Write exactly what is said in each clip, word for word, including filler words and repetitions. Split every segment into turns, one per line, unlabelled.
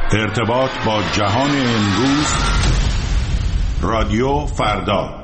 ارتباط با جهان امروز، رادیو فردا.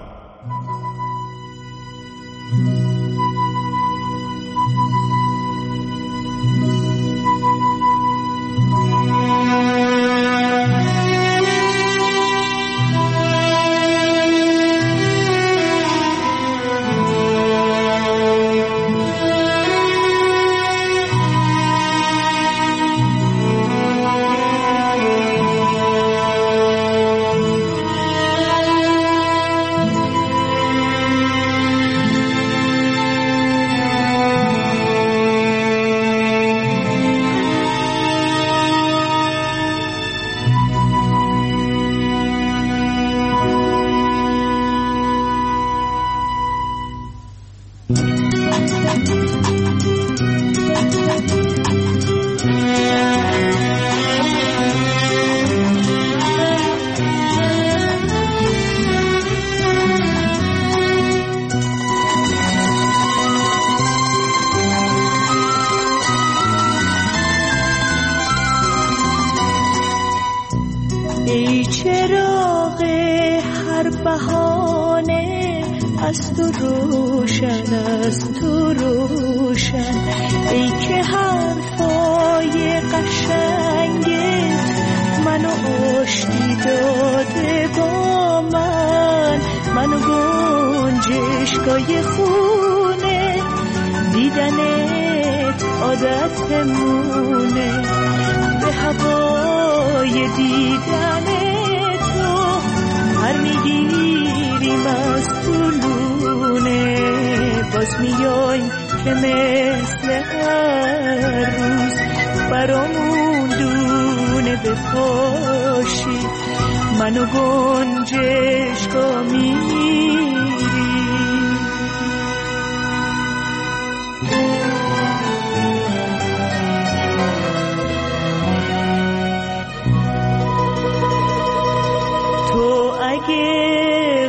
ای چراغ هر بهانه از تو روشن، از تو روشن، ای که حرفای قشنگت منو آشتی داده با من، منو گنجشگاه خونه، دیدنت عادتمونه، به هوای دیدن تو هر میگیریم از طولونه، باز میایم که مثل هر روز برامون دونه بپاشی، منو گنجشگاه میری. اگه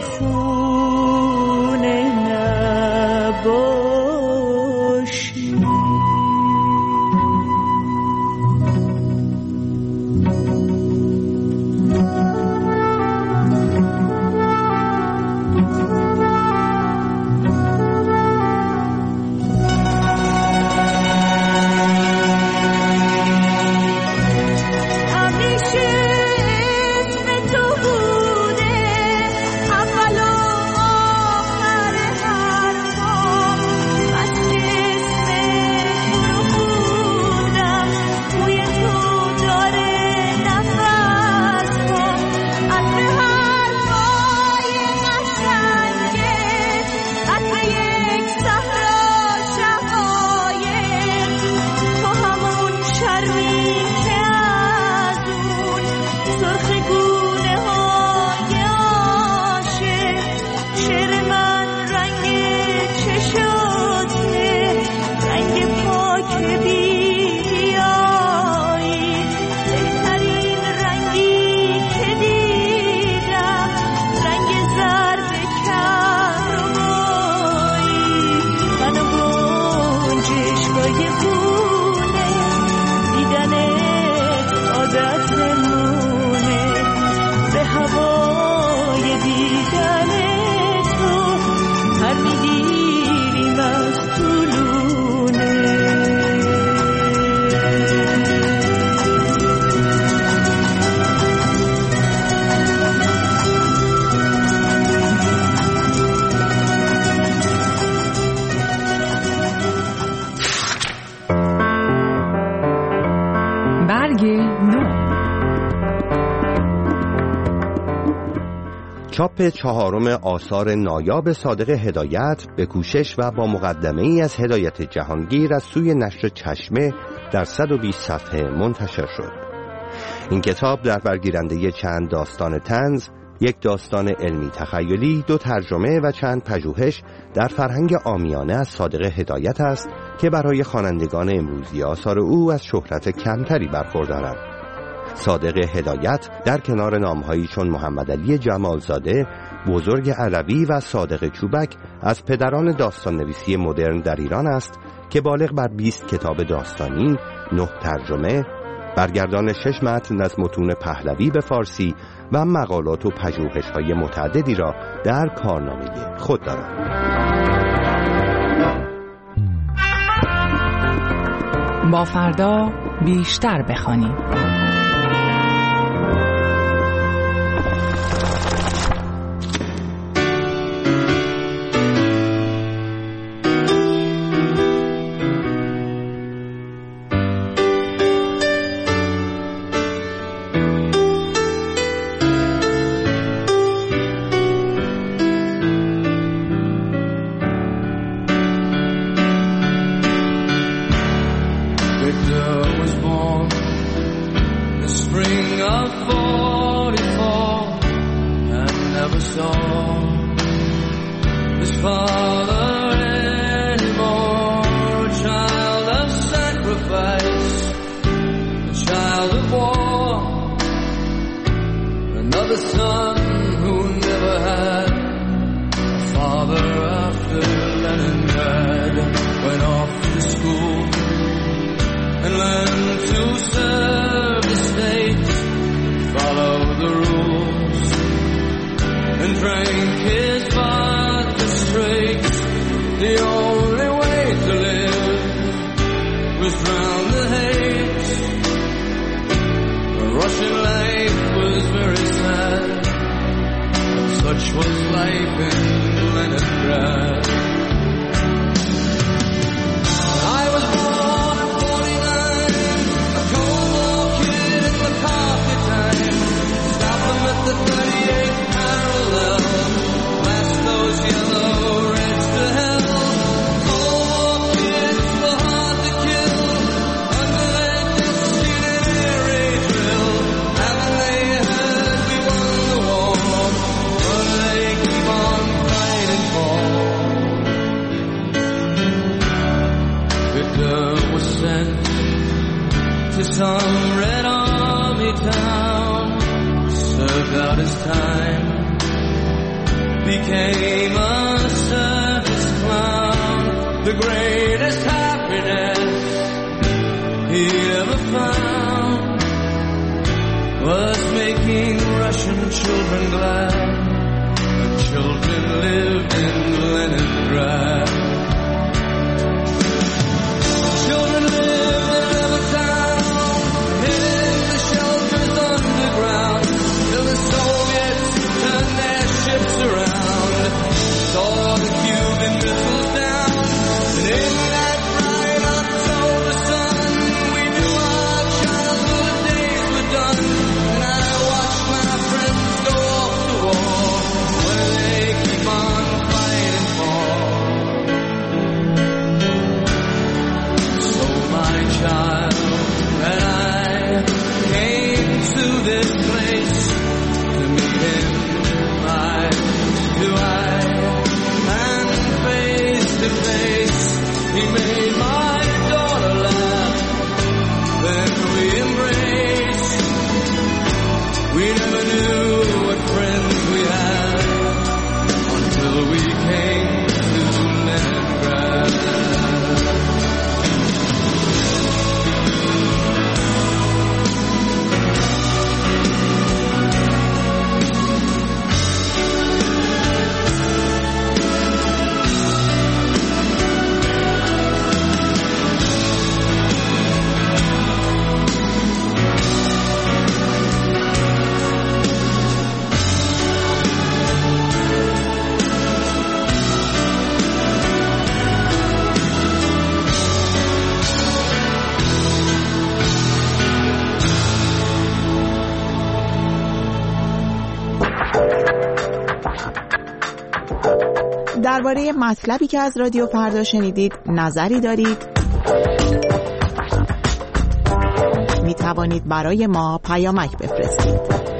خونه نباشی
چاپ چهارم آثار نایاب صادق هدایت به کوشش و با مقدمه ای از هدایت جهانگیر از سوی نشر چشمه در صد و بیست صفحه منتشر شد. این کتاب در برگیرنده چند داستان طنز، یک داستان علمی تخیلی، دو ترجمه و چند پژوهش در فرهنگ عامیانه از صادق هدایت است که برای خوانندگان امروزی آثار او از شهرت کمتری برخوردارند. صادق هدایت در کنار نامهایی چون محمد علی جمالزاده، بزرگ علوی و صادق چوبک از پدران داستان نویسی مدرن در ایران است که بالغ بر بیست کتاب داستانی، نه ترجمه، برگردان شش متن از متون پهلوی به فارسی و مقالات و پژوهش‌های متعددی را در کارنامه خود دارد.
با فردا بیشتر بخوانیم.
درباره مطلبی که از رادیو فردا شنیدید نظری دارید؟ می توانید برای ما پیامک بفرستید.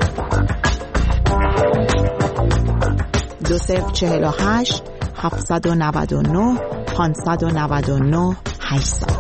دو صفر چهل و هشت هفتصد و نود و نه پانصد و نود و نه هشتصد.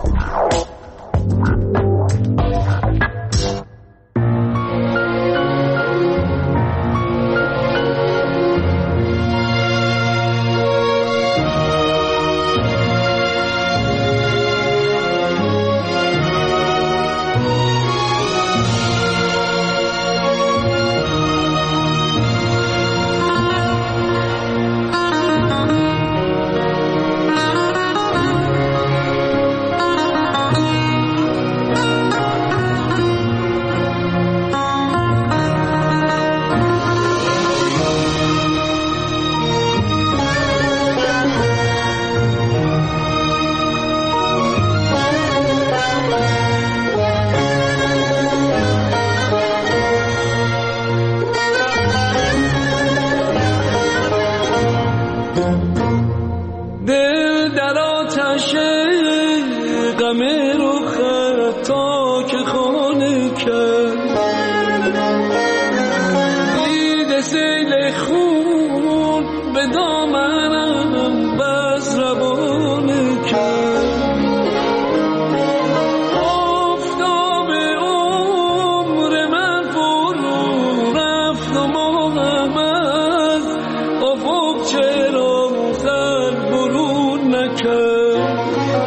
کرد، دیده سیل خون به دامنم بس روانه کرد. آفتاب عمر من فرو رفت و ماهم از افق چرا سر برون نکرد.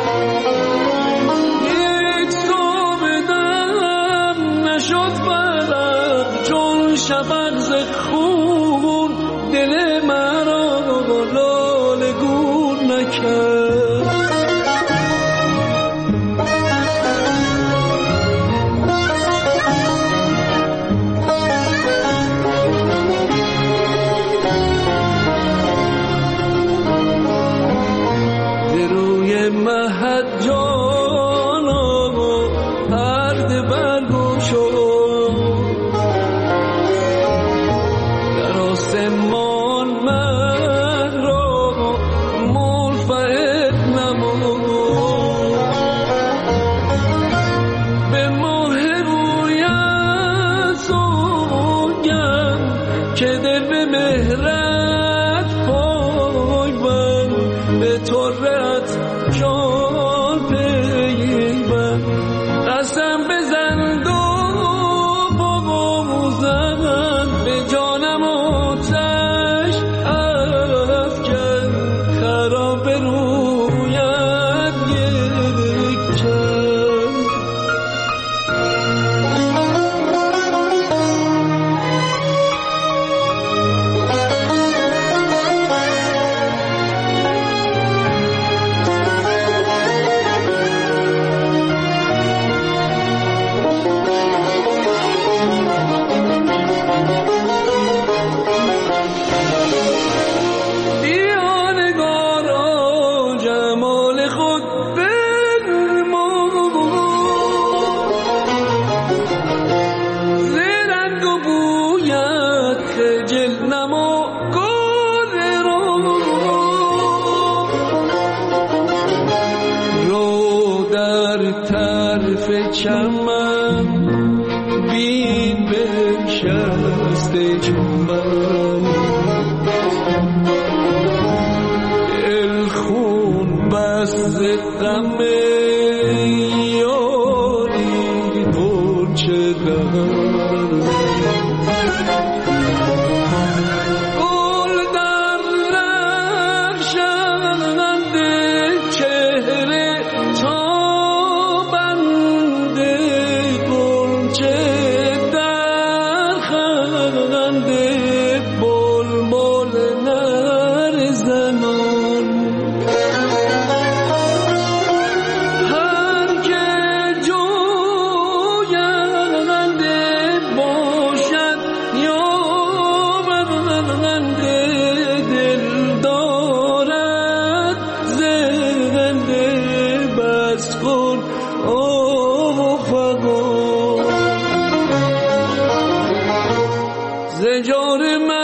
یک صبح دم نشد فلک چون شفق ز خون، دل مرا لاله گون نکرد. روی مهد جانا پرده برگشاد، در آسمان مه را منفعل نمود. به ماه رویت سوگند که دل به مهرت پای بند، به طرت جان پیوند. قسم بزند و بغوزند، به جانم آتش افکن، خراب رویت یک چند. چمن بین بنشسته چوبم، دل خون بس غم یاری گرچه دارم. گل در رخشنده چهره تا زجار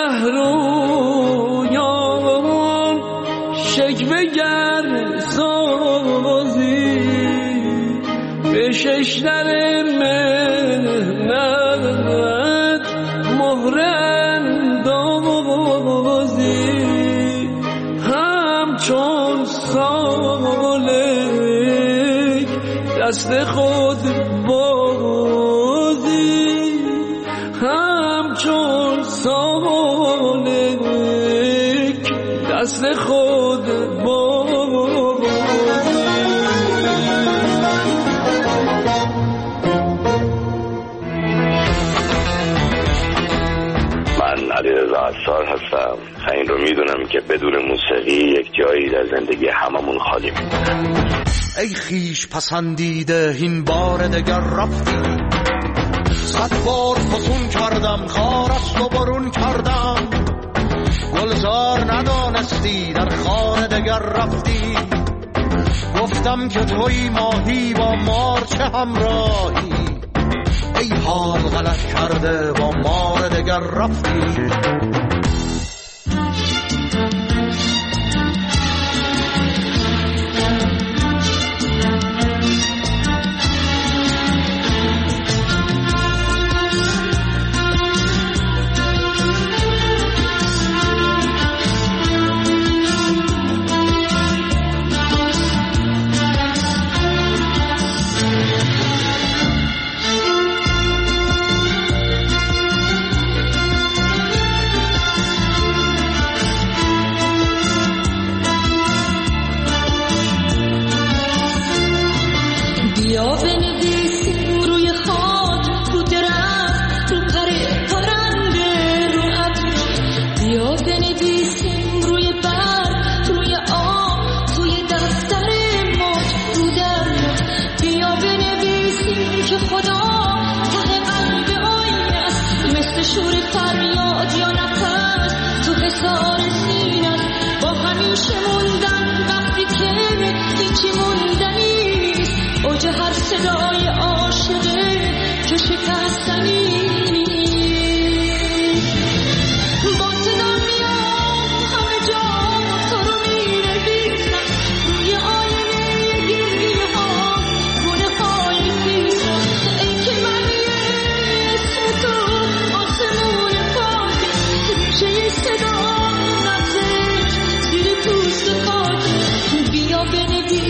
محرویان شکوه گر سازی، به ششدر مهنت مهر اندازی، همچون سالک دست خود بازی، همچون سالک دست خود بازی.
من علیرضا عصار هستم. این رو میدونم که بدون موسیقی یک جایی در زندگی هممون خالی میمونه.
ای خیش پسندیده این بار دگر رفتی، صد بار فسون کردم خارست و برون کردم، گلزار ندانستی در خانه دگر رفتی، گفتم که توی ماهی با مار چه همراهی، ای حال غلط کرده با مار دگر رفتی.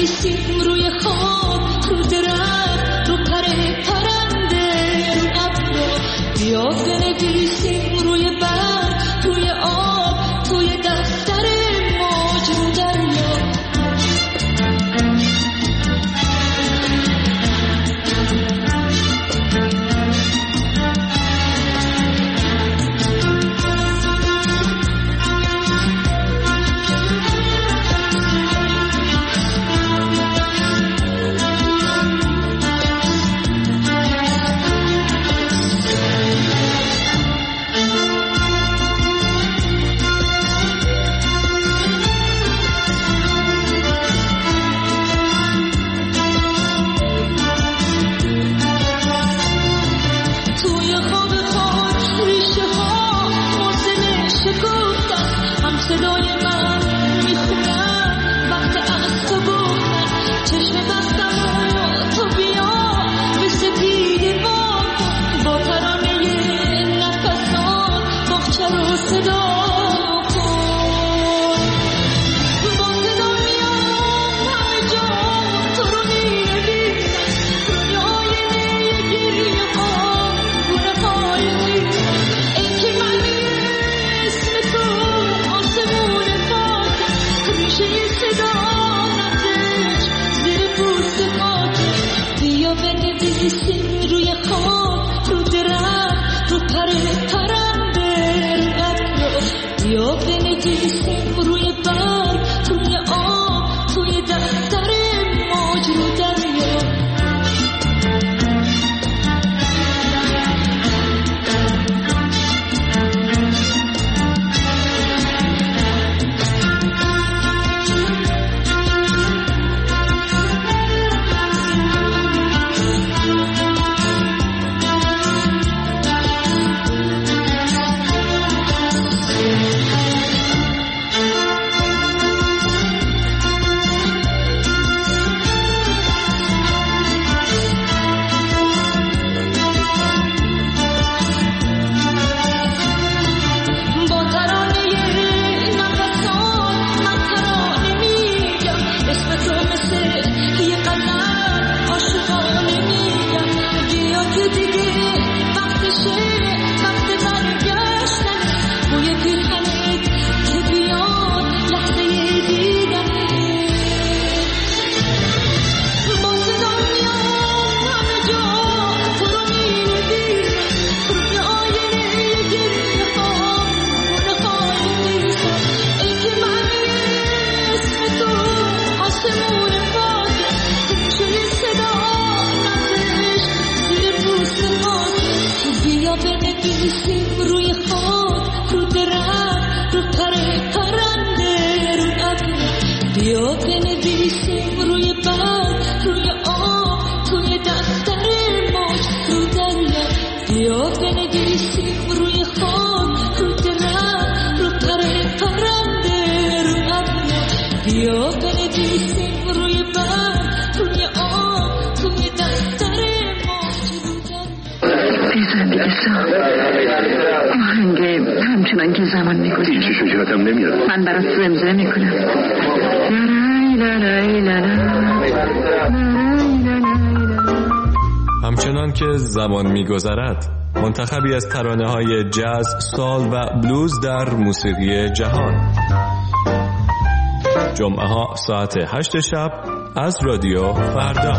بنویسیم روی خاک، رو درخت، رو پر پرنده، رو ابر. بیا بنویسیم روی برگ، روی آب، توی دفتر موج، رو دریا.
همچنان که زمان میگذره
هیچی شجاعتم نمیاد.
من برات زمزمه میکنم.
همچنان که زمان میگذرد، منتخبی از ترانه‌های جاز، سال و بلوز در موسیقی جهان. جمعه ها ساعت هشت شب از رادیو فردا.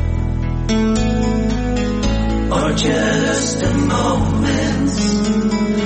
Just a moment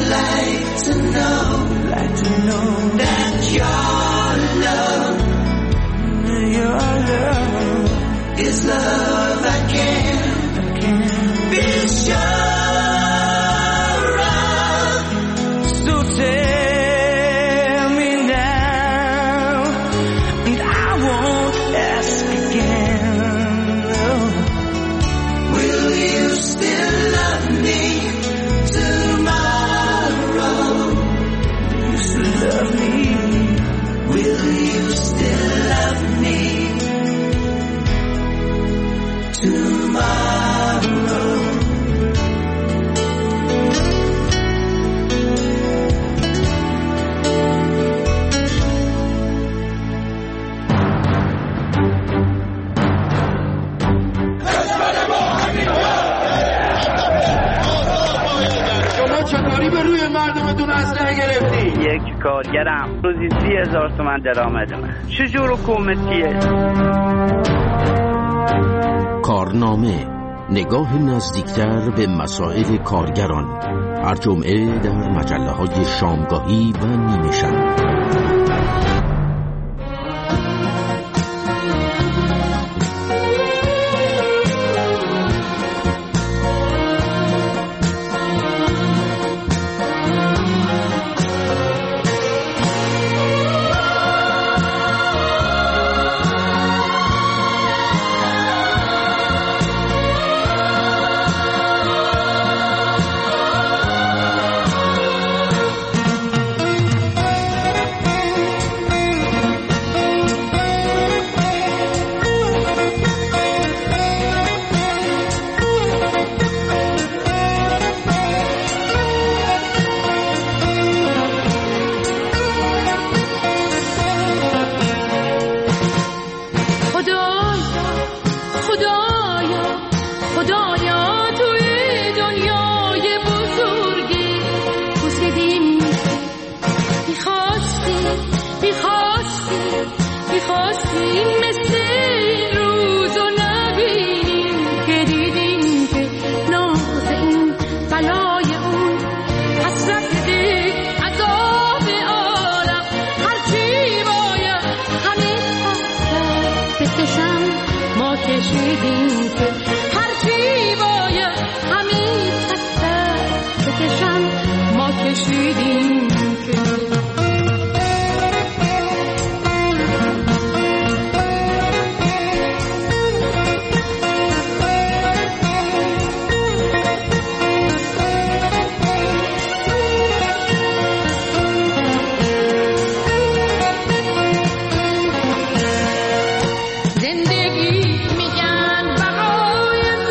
like to know, like to know that your love, your love is love I can't, I can't be sure of. So tell me now, and I won't ask again. Will you still love me tomorrow? You still love me? Will you still love me tomorrow?
شما چطوری به روی مردمتون اسلحه گرفتی؟
یک کارگرم روزی سی هزار تومن درآمد من. چجور حکومتیه؟
کارنامه، نگاه نزدیکتر به مسائل کارگران، هر جمعه در مجله های شامگاهی و نیمه شب.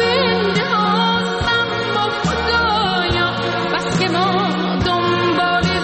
دنبال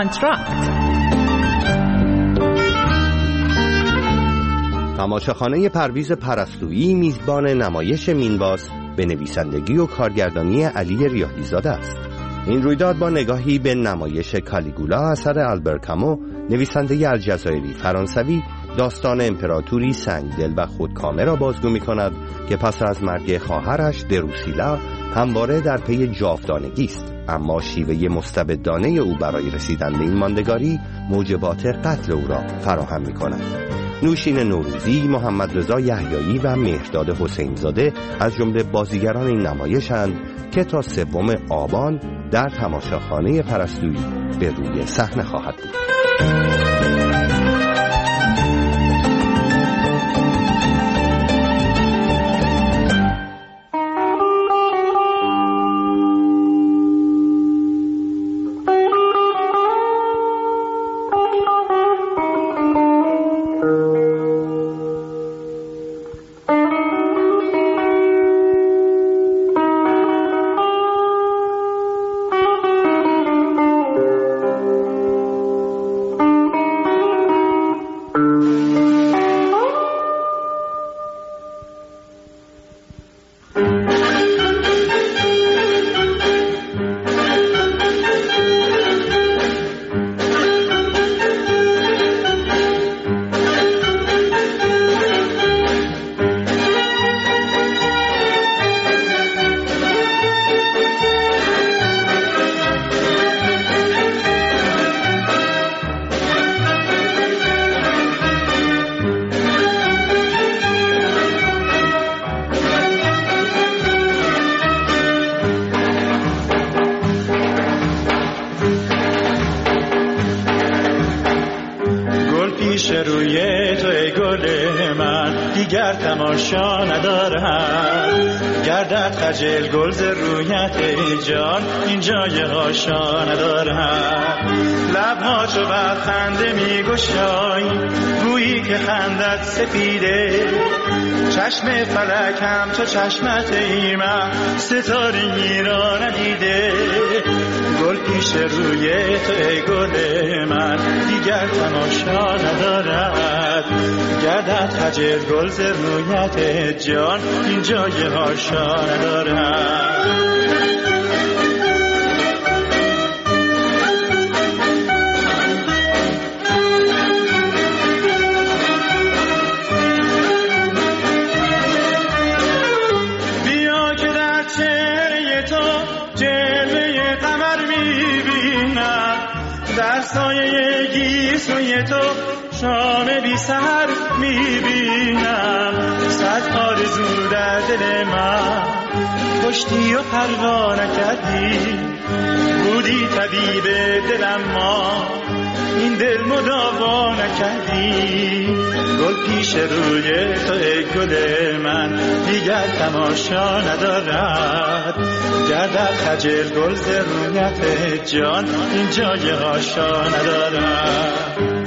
آنتراکت.
تماشاخانه پرویز پرستویی میزبان نمایش مینباس به نویسندگی و کارگردانی علی ریاحی‌زاده است. این رویداد با نگاهی به نمایش کالیگولا اثر آلبر کامو، نویسنده الجزایری فرانسوی، داستان امپراتوری سنگدل و خودکامه را بازگو می‌کند که پس از مرگ خواهرش دروسیلا همواره در پی جاودانگی است، اما شیوه مستبدانه او برای رسیدن به این ماندگاری موجبات قتل او را فراهم می‌کند. نوشین نوروزی، محمد رضا یحیایی و مهرداد حسین‌زاده از جمله بازیگران این نمایش‌اند که تا سوم آبان در تماشاخانه پرستویی به روی صحنه خواهد بود.
دیگر تماشا ندارم، گردد خجل گل ز رویت جان، این جای هاشا ندارم. لبها چو بر خنده می گشای، گویی که خندت سپیده، چشم فلک هم تو چشمت ایمم، ستارگی را ندیده. گل پیش روی تو ای گل من، دیگر تماشا ندارد، گردد خجل گل ز رویت جان، این جای هاشا ندارد. در سایه گیسوی تو شام بی سحر میبینم، صد آرزو در دل من کشتی و پروا نکردی، بودی طبیب دلم ما این دل مداوا نکردی. گل پیش روی تو ای گل من، دیگر تماشا ندارد، گردد خجل گل ز رویت جان، این جای هاشا ندارد.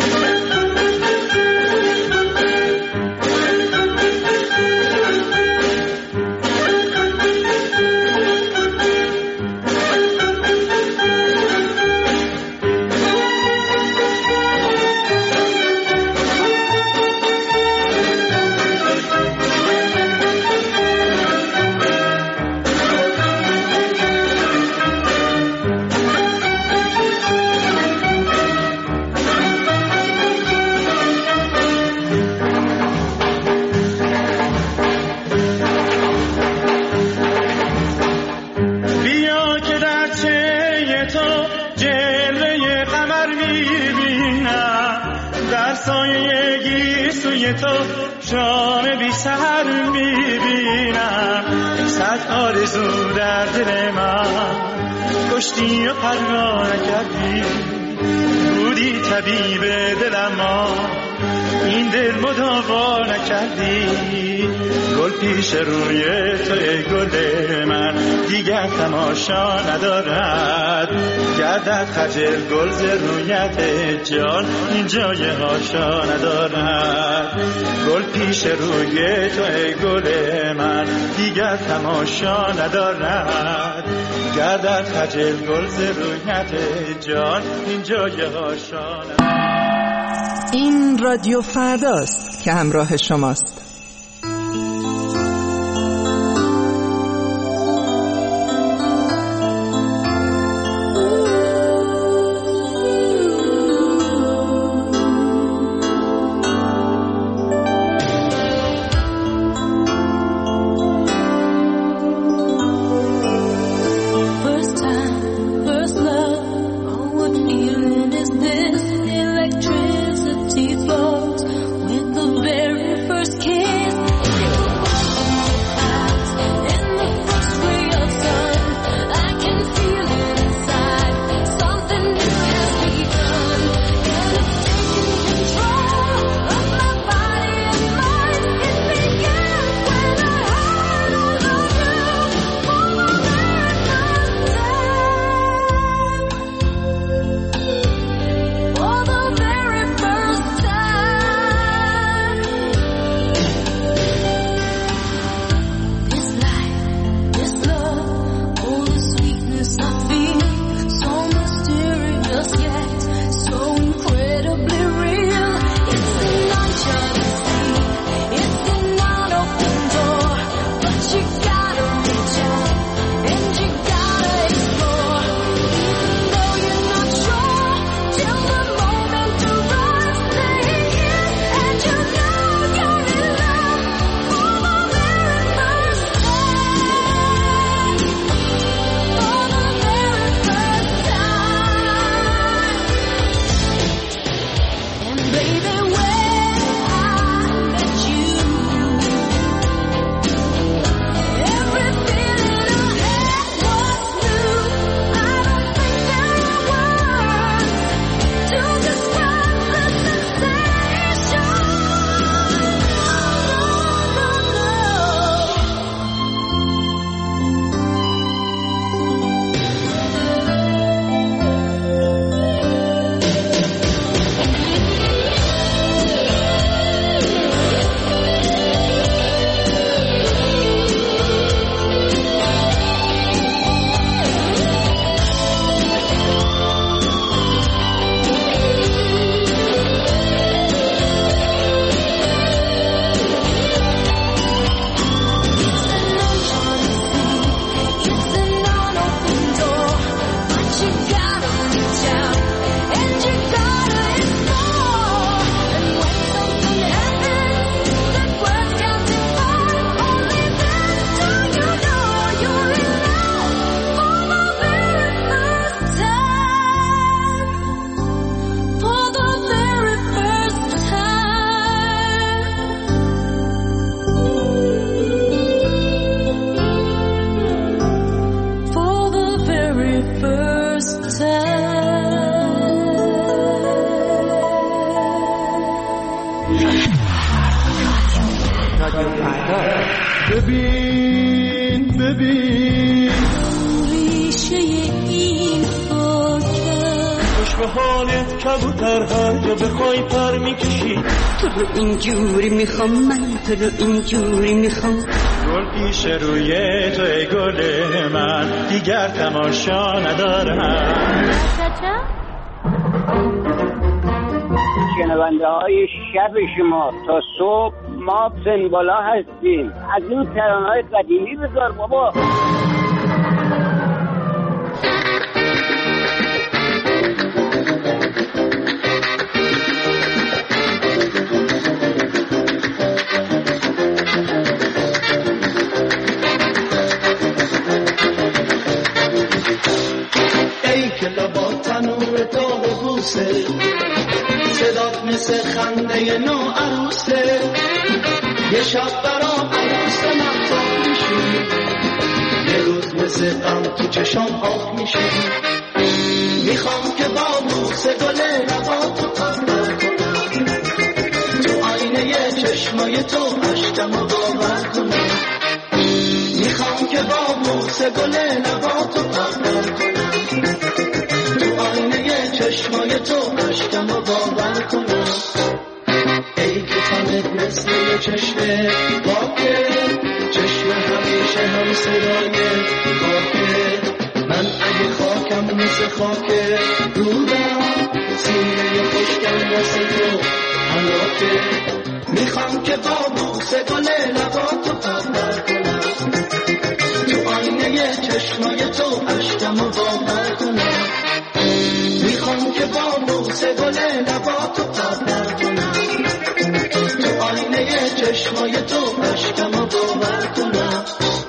تو شام بی سحر میبینم، صد آرزو در دل من کشتی و پروا نکردی، بودی طبیب دلم ما این دل مداوا نکردی. گل پیش روی تو ای گل من، دیگر تماشا ندارد. گردد خجل گل ز رویت جان این جای هاشا ندارد. گل پیش روی تو ای گل من دیگر تماشا ندارد. گردد خجل گل ز رویت جان این جای هاشا ندارد.
این رادیو فرداست که همراه شماست.
ببین ببین
ریشه این خاکه
خوش به حالت کبوتر هر جا بخوای پر میکشی
تو رو اینجوری میخوام من تو رو اینجوری میخوام
گل پیش روی تو ای گل من دیگر تماشا ندارم
شنونده های شب شما تا صبح ما سن بالا هستیم از این ترانه های قدیمی بذار بابا
ای که لبا تنور داغ بوسه صدات مثل خنده نو عروسه یه شب برا عروس مفتاح میشی یه روز مثل غم تو چشام آب میشی میخوام که با بوسه گل لباتو قدر کنم تو آینه چشمای تو عشقمو باور کنم میخوام که با بوسه بوس گل لباتو پرپر کنم، تو آینه چشمای تو عشقمو باور کنم. ای که تنت مثل یه چشمه پاکه، چشم همیشه هم صدای خاکه. من اگه خاکم مثل خاکه رودم، سینه خشکم واسه تو حلاکه. میخوام که با بوس گل لباتو پرپر کنم، تو آینه چشمای تو عشقمو باور کنم. میخوام که با بوس گل لباتو پرپر کنم، تو آینه چشمای تو عشقمو باور کنم.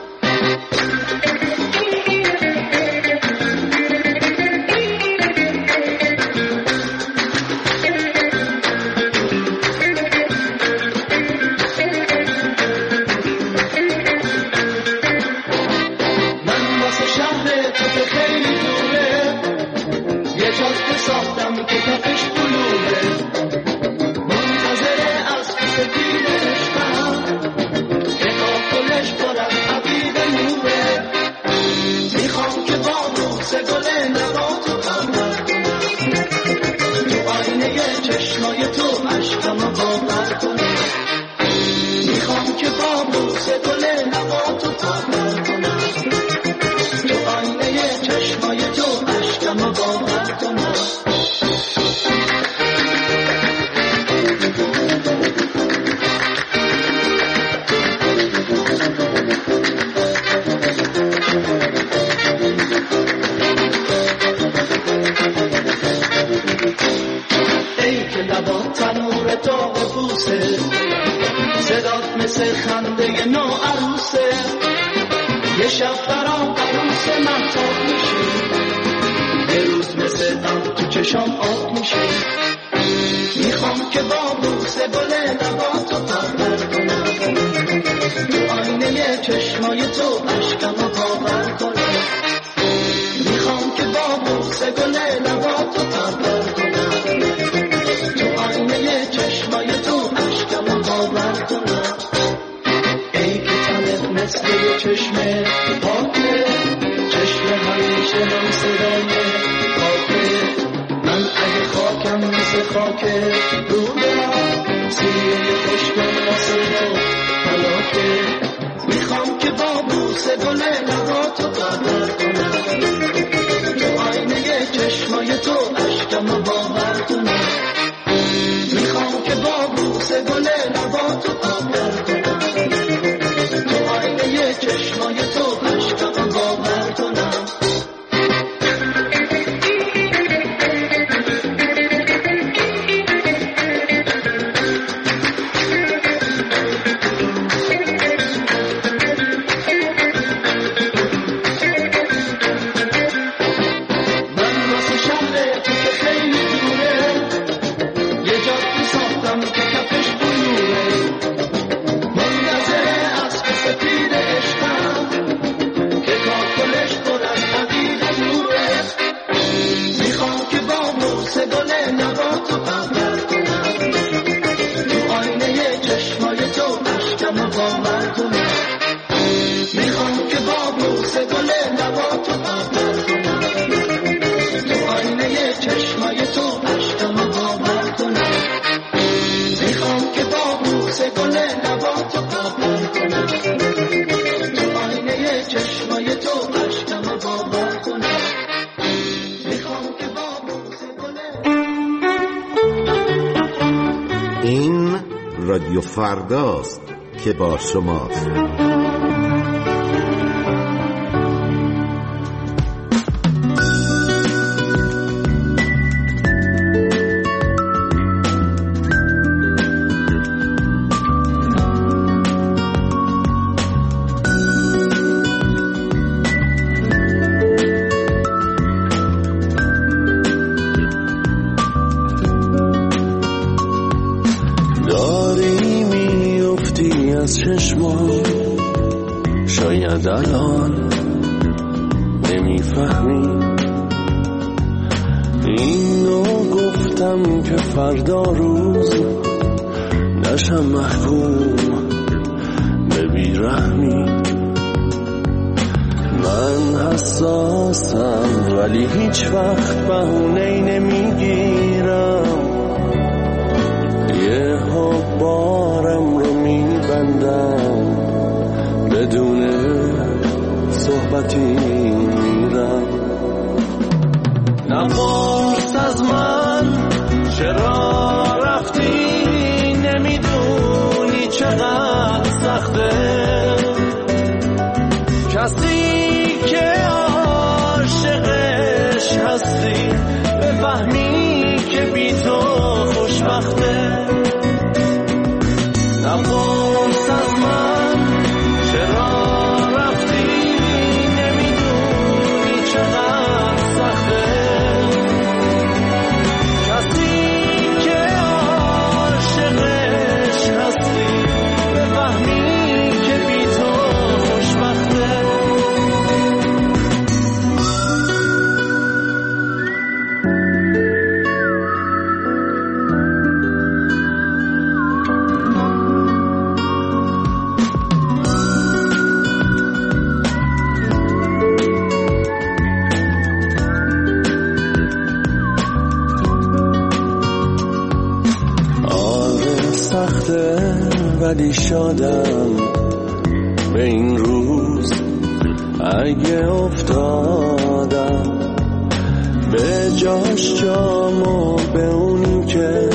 رادیو فرداست که با شماست.
شاید الان نمیفهمی اینو گفتم که فردا روز نشم محکوم به بیرحمی. من حساسم ولی هیچ وقت بهونه‌ای نمیگیرم، یه ها بارم رو میبندم، بدون صحبتی میرم. نپرس از من چرا رفتی، نمیدونی چقدر سخته کسی که عاشقش هستی بفهمی که بی تو خوشبخته. نپرس از من چرا رفتی، نمیدونی چقدر سخته کسی که عاشقش هستی بفهمی که بی تو خوشبخته. ولی شادم به این روز اگه افتادم، به جاش جامو به اون که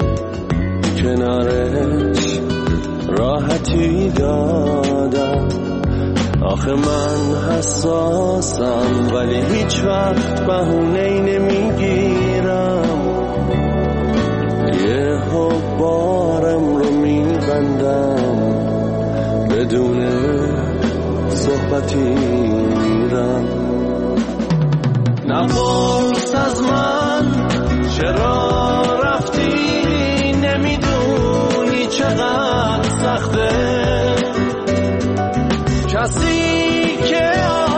کنارش راحتی دادم. آخه من حساسم ولی هیچ وقت بهونه‌ای نمیگیرم، یه ها بارم رو میبندم، بدون صحبتی میرم. نپرس از من چرا رفتی، نمیدونی چقدر سخته کسی که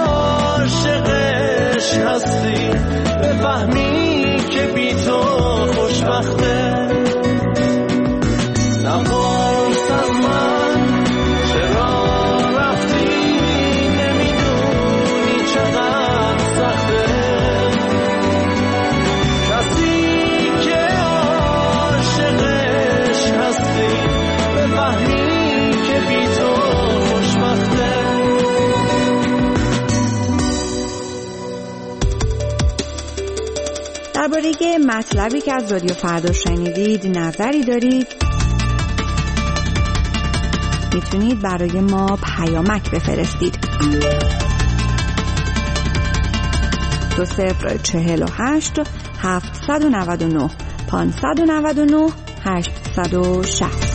عاشقش هستی بفهمی که بی تو خوشبخته. نپرس از من چرا رفتی، نمیدونی چقدر سخته کسی که عاشقش هستی بفهمی که بی تو خوشبخته.
درباره مطلبی که از رادیو فردا شنیدید نظری دارید، میتونید برای ما پیامک بفرستید. دو صفر چهل و هشت هفتصد و نود و نه پانصد و نود و نه هشتصد و شصت.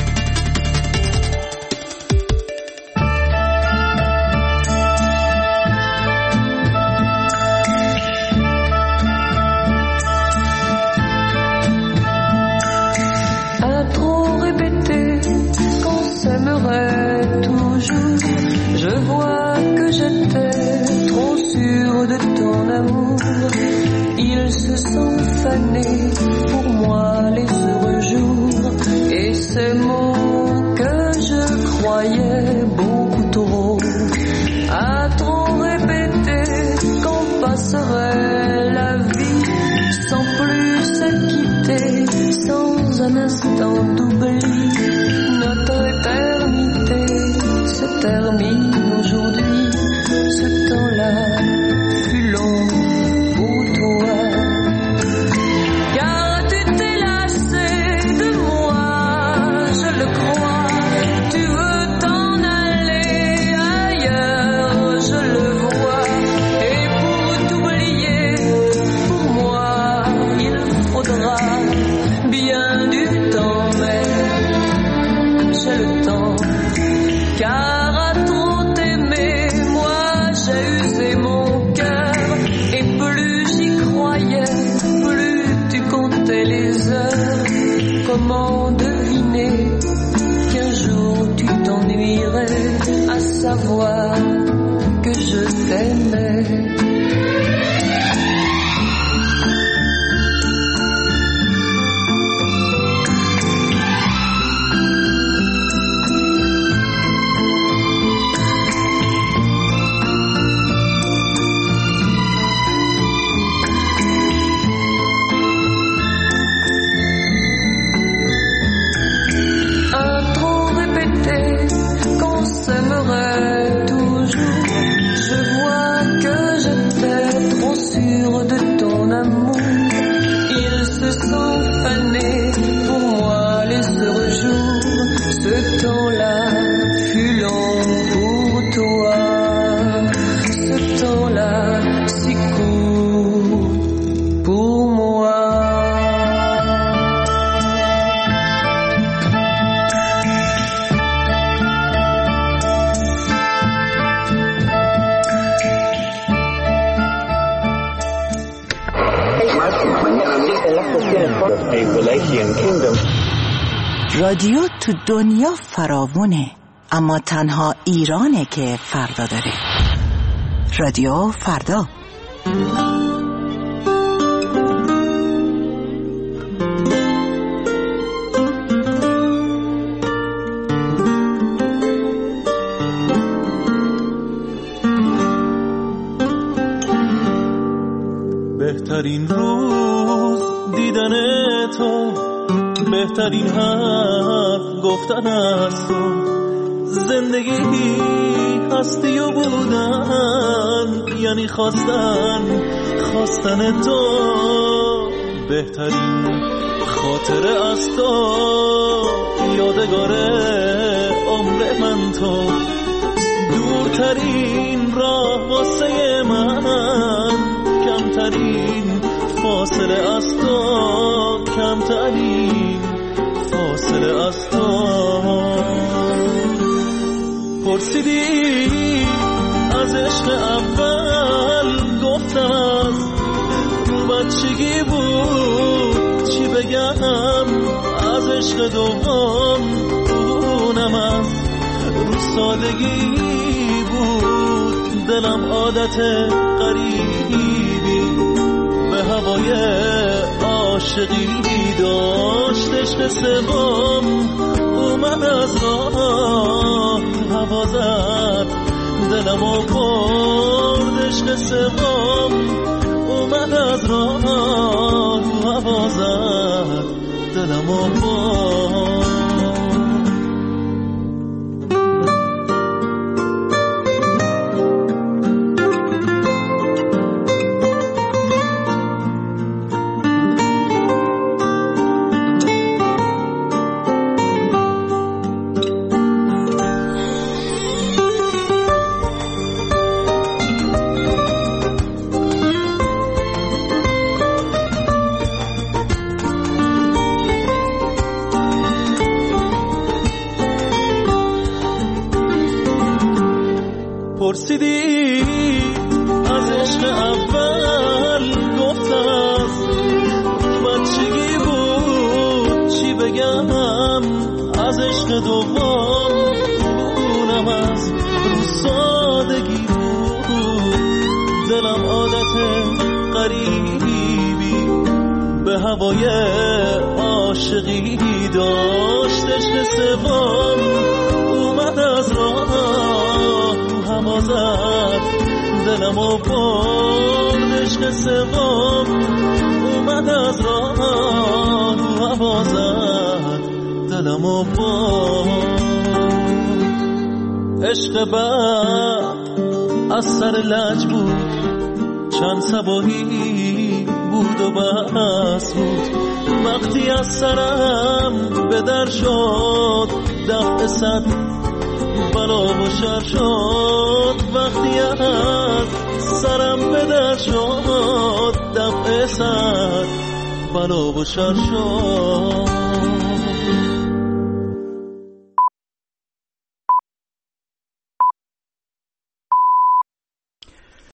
Je vois que j'étais trop sûre de ton amour. Ils se sont fanés pour moi les heureux jours, et ces mots que je croyais beaucoup trop, à trop répéter qu'on passerait la vie sans plus se quitter, sans un instant d'oubli. Notre éternité se termine aujourd'hui, ce temps-là fut long pour toi. Car tu t'es lassé de moi, je le crois. Tu veux t'en aller ailleurs, je le
رادیو تو دنیا فراوونه، اما تنها ایرانه که فردا داره. رادیو فردا.
بهترین روز دیدن تو، بهترین حرف گفتن از تو، زندگی هستی و بودن یعنی خواستن خواستن تو. بهترین خاطره از تو، یادگار عمر من تو، دورترین راه واسه من، کمترین فاصله از تو، کمترین فاصله از تو. پرسیدی از عشق اول، گفتم از رو بچگی بود، چی بگم از عشق دوم، اونم از رو سادگی بود. دلم عادت غریبی به هوای عاشقی داشت، عشق سوم اومد از راه هوا زد، دلم و برد. عشق سوم اومد از راه هوا زد، دلم و برد. پرسیدی از عشق اول، گفتم از بچگی بود، چی بگم از عشق دوم، اونم از رو سادگی بود. دلم عادت غریبی به هوای عاشقی داشت، عشق سوم اومد از راه هوا زد، دلم و برد. عشق سوم اومد از راه هوا زد، دلم و برد. عشق بعد از سر لج بود، چند صباحی بود و بس بود. وقتی از سرم به در شد، دفع صد بلا و شر شد. وقتی از سرم به در شد، دفع صد بلا و شر شد.